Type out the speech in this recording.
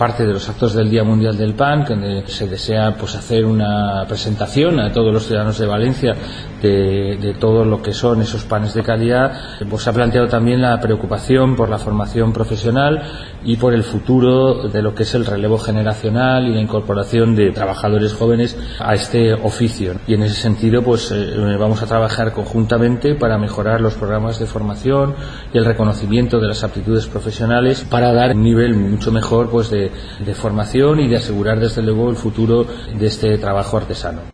aparte de los actos del Día Mundial del Pan, donde se desea pues hacer una presentación a todos los ciudadanos de Valencia de todo lo que son esos panes de calidad, pues se ha planteado también la preocupación por la formación profesional y por el futuro de lo que es el relevo generacional y la incorporación de trabajadores jóvenes a este oficio. Y en ese sentido pues vamos a trabajar conjuntamente para mejorar los programas de formación y el reconocimiento de las aptitudes profesionales para dar un nivel mucho mejor pues de formación y de asegurar desde luego el futuro de este trabajo artesano.